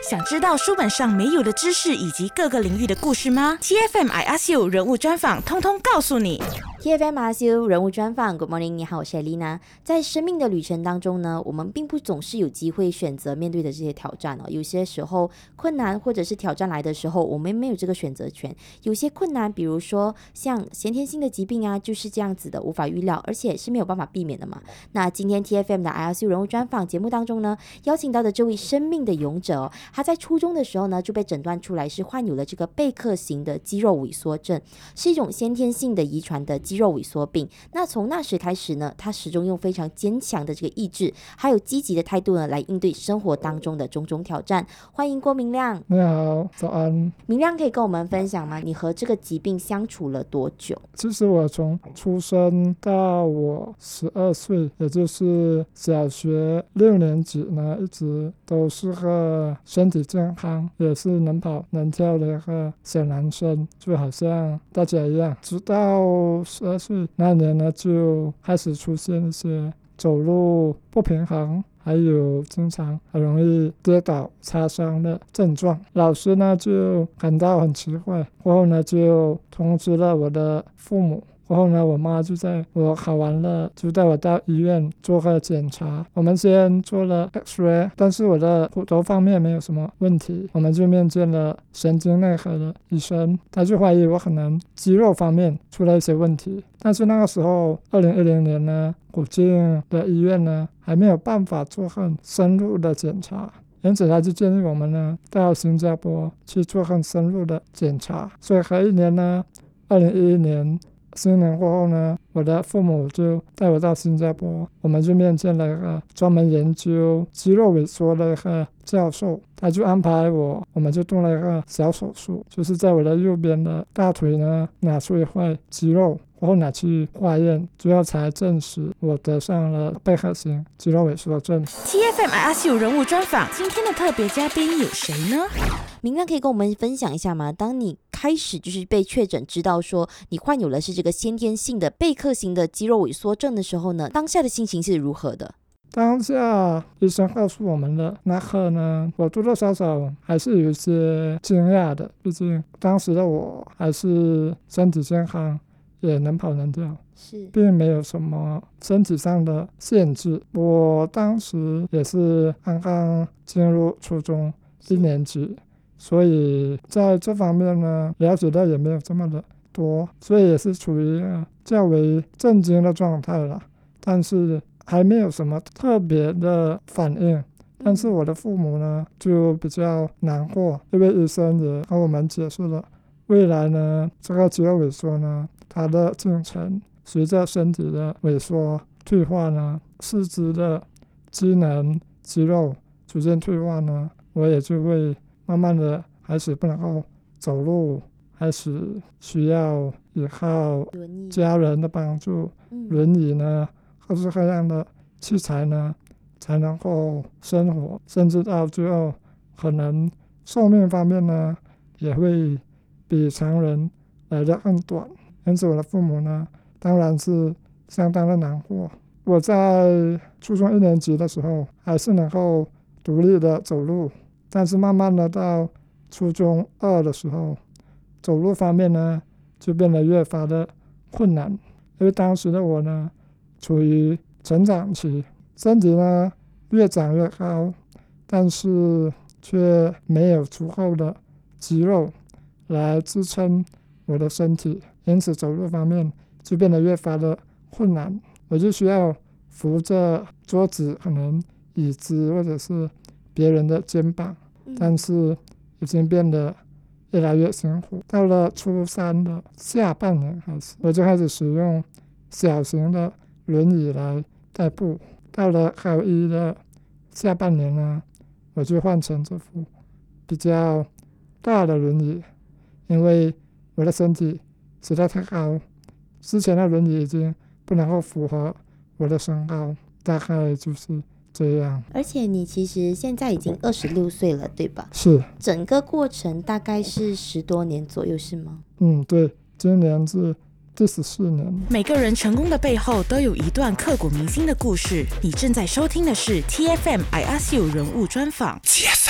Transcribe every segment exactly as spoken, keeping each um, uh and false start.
想知道书本上没有的知识以及各个领域的故事吗？ T F M I Ask You 人物专访通通告诉你。 T F M I Ask You 人物专访 Good morning， 你好，我是 Elena。 在生命的旅程当中呢，我们并不总是有机会选择面对的这些挑战哦。有些时候困难或者是挑战来的时候，我们没有这个选择权。有些困难比如说像先天性的疾病啊，就是这样子的，无法预料，而且是没有办法避免的嘛。那今天 T F M 的 I Ask You 人物专访节目当中呢，邀请到的这位生命的勇者哦，他在初中的时候呢就被诊断出来是患有了这个贝克型的肌肉萎缩症，是一种先天性的遗传的肌肉萎缩病。那从那时开始呢，他始终用非常坚强的这个意志还有积极的态度呢来应对生活当中的种种挑战。欢迎郭明亮。 你好，早安。 明亮可以跟我们分享吗？你和这个疾病相处了多久？ 其实我从出生到我十二岁，也就是小学六年级呢，一直都是个身体健康，也是能跑能跳的一个小男生，就好像大家一样。直到十二岁那年呢，就开始出现一些走路不平衡，还有经常很容易跌倒擦伤的症状。老师呢就感到很奇怪，过后呢就通知了我的父母。过后呢，我妈就在我考完了就带我到医院做个检查。我们先做了 X-ray， 但是我的骨头方面没有什么问题。我们就面见了神经内科的医生，他就怀疑我可能肌肉方面出了一些问题。但是那个时候二零一零年呢，古晋的医院呢还没有办法做很深入的检查，因此他就建议我们呢到新加坡去做很深入的检查。所以隔一年呢，二零一一年新年过后呢，我的父母就带我到新加坡，我们就面见了一个专门研究肌肉萎缩的一个教授，他就安排我，我们就动了一个小手术，就是在我的右边的大腿呢拿出一块肌肉，然后拿去化验，最后才证实我得上了贝克型肌肉萎缩症。 T F M I Ask You 人物专访，今天的特别嘉宾有谁呢？ 明亮可以跟我们分享一下吗？当你开始就是被确诊知道说你患有的是这个先天性的贝克型的肌肉萎缩症的时候呢，当下的心情是如何的？ 当下医生告诉我们的那刻呢，我多多少少还是有一些惊讶的，毕竟当时的我还是身体健康，也能跑能跳， 是并没有什么身体上的限制。我当时也是刚刚进入初中一年级，所以在这方面呢了解的也没有这么的多，所以也是处于较为震惊的状态了，但是还没有什么特别的反应。但是我的父母呢就比较难过，因为医生也和我们解释了未来呢这个肌肉萎缩呢它的进程，随着身体的萎缩退化呢，四肢的机能肌肉逐渐退化呢，我也就会慢慢的开始不能够走路，开始需要依靠家人的帮助，轮椅呢各式各样的器材呢才能够生活，甚至到最后可能寿命方面呢也会比常人来得更短。因此我的父母呢当然是相当的难过。我在初中一年级的时候还是能够独立的走路，但是慢慢的到初中二的时候，走路方面呢就变得越发的困难。因为当时的我呢处于成长期，身体呢越长越高，但是却没有足够的肌肉来支撑我的身体，因此走路方面就变得越发的困难。我就需要扶着桌子，可能椅子或者是别人的肩膀，但是已经变得越来越辛苦。到了初三的下半年开始，我就开始使用小型的轮椅来代步。到了高一的下半年呢，我就换成这副比较大的轮椅，因为我的身体实在太高，之前的轮椅已经不能够符合我的身高，大概就是这样。 而且你其实现在已经二十六岁了，对吧？ 是。 整个过程大概是十多年左右，是吗？ 嗯，对，今年是第十四年。 每个人成功的背后都有一段刻骨铭心的故事。你正在收听的是 T F M I Ask You 人物专访。T F M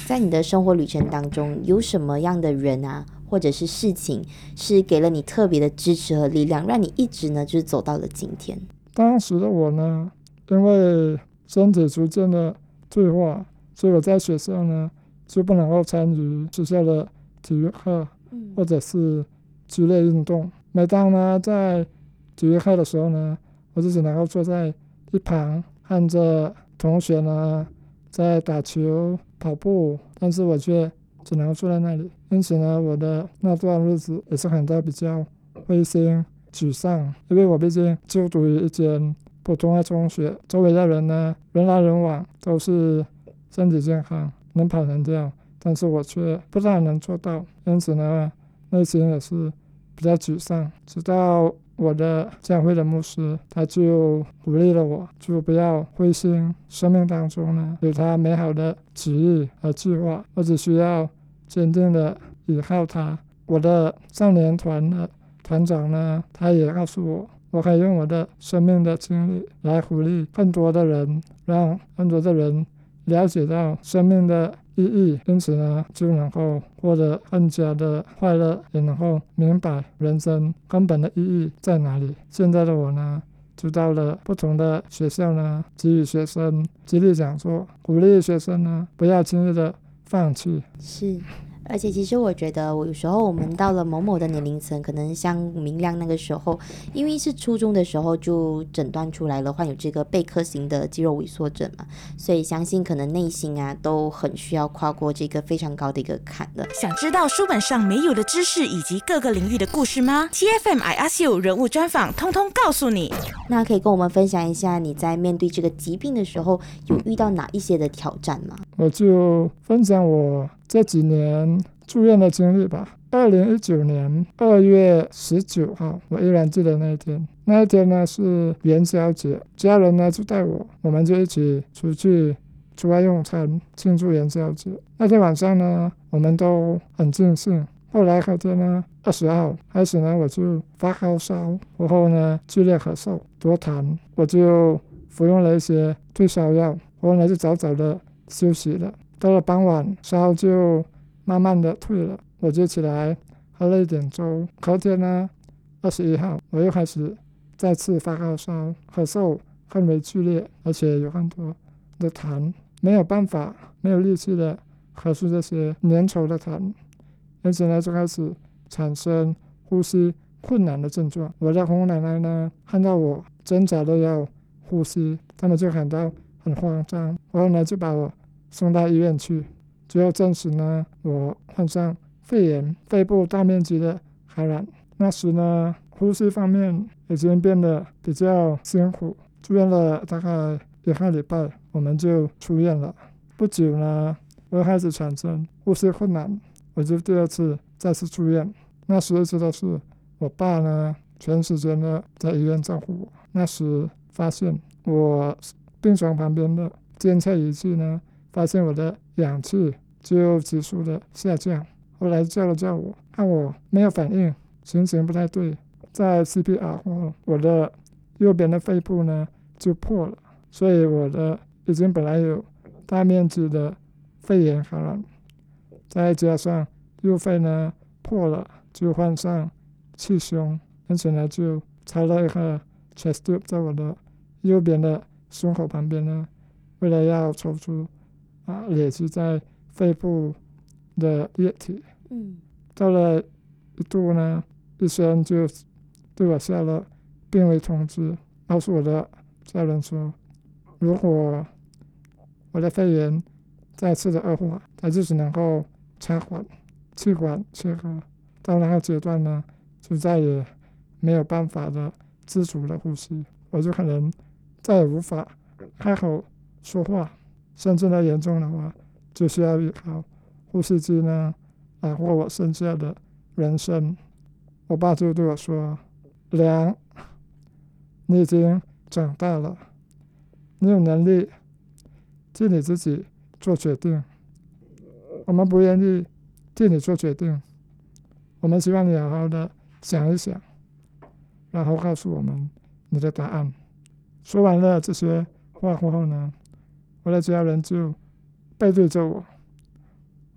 在你的生活旅程当中，有什么样的人啊，或者是事情是给了你特别的支持和力量，让你一直呢就是走到了今天？ 当时的我呢，因为身体逐渐的退化，所以我在学校呢就不能够参与学校的体育课或者是剧烈运动。每当呢在体育课的时候呢，我就只能够坐在一旁看着同学呢在打球跑步，但是我却只能够坐在那里。因此呢，我的那段日子也是感到比较灰心沮丧，因为我毕竟就读于一间普通的中学，周围的人呢人来人往，都是身体健康能跑能跳，但是我却不大能做到，因此呢内心也是比较沮丧。直到我的教会的牧师他就鼓励了我，就不要灰心，生命当中呢有他美好的旨意和计划，我只需要坚定的依靠他。我的少年团的团长呢他也告诉我，我可以用我的生命的经历来鼓励更多的人，让更多的人了解到生命的意义，因此呢就能够过得更加的快乐，也能够明白人生根本的意义在哪里。现在的我呢就到了不同的学校呢，给予学生激励讲座，鼓励学生呢不要轻易的放弃。 是，而且其实我觉得我有时候我们到了某某的年龄层，可能像明亮那个时候，因为是初中的时候就诊断出来了患有这个贝克型的肌肉萎缩症嘛，所以相信可能内心啊都很需要跨过这个非常高的一个坎的。 想知道书本上没有的知识以及各个领域的故事吗？ T F M I Ask You 人物专访通通告诉你。 那可以跟我们分享一下你在面对这个疾病的时候有遇到哪一些的挑战吗？ 我就分享我这几年住院的经历吧。二零一九年二月十九号，我依然记得那一天。那一天呢是元宵节，家人呢就带我，我们就一起出去出外用餐庆祝元宵节。那天晚上呢，我们都很尽兴。后来隔天呢，二十号开始呢，我就发高烧，然后呢剧烈咳嗽、多痰，我就服用了一些退烧药，然后呢就早早的休息了。到了傍晚，烧就慢慢的退了，我就起来喝了一点粥。隔天呢，二十一号，我又开始再次发高烧，咳嗽更为剧烈，而且有很多的痰，没有办法，没有力气的咳出这些粘稠的痰，因此呢，就开始产生呼吸困难的症状。我的红奶奶呢，看到我挣扎的要呼吸，他们就感到很慌张，然后呢，就把我送到医院去。最后证实呢，我患上肺炎，肺部大面积的感染。那时呢，呼吸方面已经变得比较辛苦，住院了大概一个礼拜，我们就出院了。不久呢，我又开始产生呼吸困难，我就第二次再次住院。那时一直都是我爸呢，全时间的在医院照顾我。那时发现我病床旁边的监测仪器呢，发现我的氧气就急速的下降。后来叫了叫我，看我没有反应，情形不太对，在 C P R 后，我的右边的肺部呢就破了，所以我的已经本来有大面积的肺炎感染，再加上右肺呢破了，就患上气胸，因此呢就插了一个 chest tube 在我的右边的胸口旁边呢，为了要抽出啊累积在肺部的液体。 嗯， 到了一度呢，医生就对我下了病危通知，告诉我的家人说，如果我的肺炎再次的恶化，他就只能够插管气管切割，到那个阶段呢，就再也没有办法的自主的呼吸，我就可能再也无法开口说话，甚至呢严重的话，就需要依靠呼吸机呢来过我剩下的人生。我爸就对我说，梁，你已经长大了，你有能力替你自己做决定，我们不愿意替你做决定，我们希望你好好的想一想，然后告诉我们你的答案。说完了这些话过后呢，我的家人就背对着我，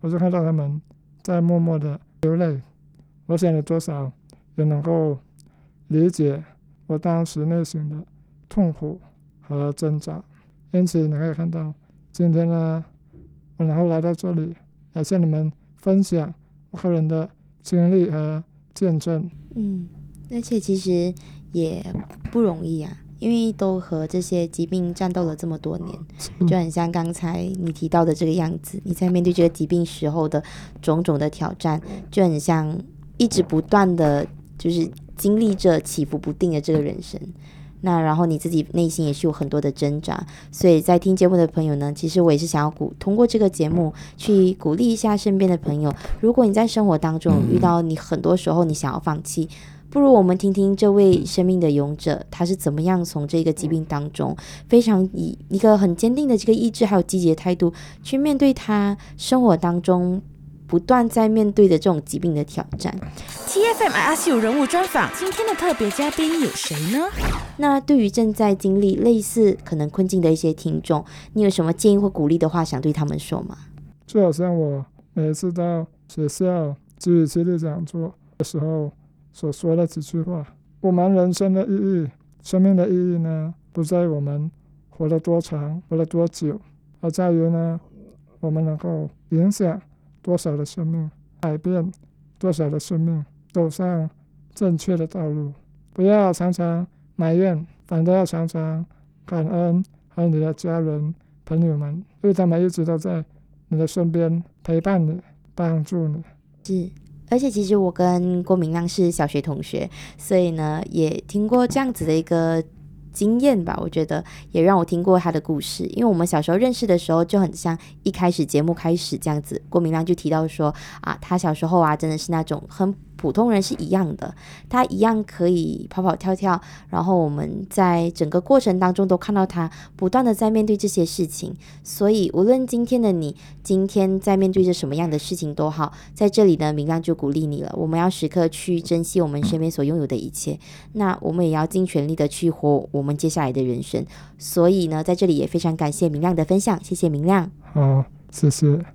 我就看到他们在默默的流泪，我想有多少也能够理解我当时内心的痛苦和挣扎。因此你可以看到今天呢，我能够来到这里来向你们分享我个人的经历和见证。 嗯，而且其实也不容易啊，因为都和这些疾病战斗了这么多年，就很像刚才你提到的这个样子，你在面对这个疾病时候的种种的挑战，就很像一直不断的就是经历着起伏不定的这个人生。那然后你自己内心也是有很多的挣扎，所以在听节目的朋友呢，其实我也是想要鼓通过这个节目去鼓励一下身边的朋友，如果你在生活当中遇到你很多时候你想要放弃，不如我们听听这位生命的勇者，他是怎么样从这个疾病当中非常以一个很坚定的这个意志还有积极的态度去面对他生活当中不断在面对的这种疾病的挑战。 T F M I Ask You 人物专访，今天的特别嘉宾有谁呢？ 那对于正在经历类似可能困境的一些听众，你有什么建议或鼓励的话想对他们说吗？ 就好像我每次到学校基于激励讲座的时候所说的几句话，我们人生的意义，生命的意义呢，不在于我们活了多长，活了多久，而在于呢，我们能够影响多少的生命，改变多少的生命，走上正确的道路。不要常常埋怨，反倒要常常感恩和你的家人朋友们，因为他们一直都在你的身边陪伴你，帮助你。 是，而且其实我跟郭明亮是小学同学，所以呢也听过这样子的一个经验吧，我觉得也让我听过他的故事。因为我们小时候认识的时候就很像一开始节目开始这样子，郭明亮就提到说啊，他小时候啊真的是那种很普通人是一样的，他一样可以跑跑跳跳，然后我们在整个过程当中都看到他不断的在面对这些事情。所以无论今天的你今天在面对着什么样的事情都好，在这里呢明亮就鼓励你了，我们要时刻去珍惜我们身边所拥有的一切，那我们也要尽全力的去活我们接下来的人生。所以呢在这里也非常感谢明亮的分享，谢谢明亮。 好，谢谢。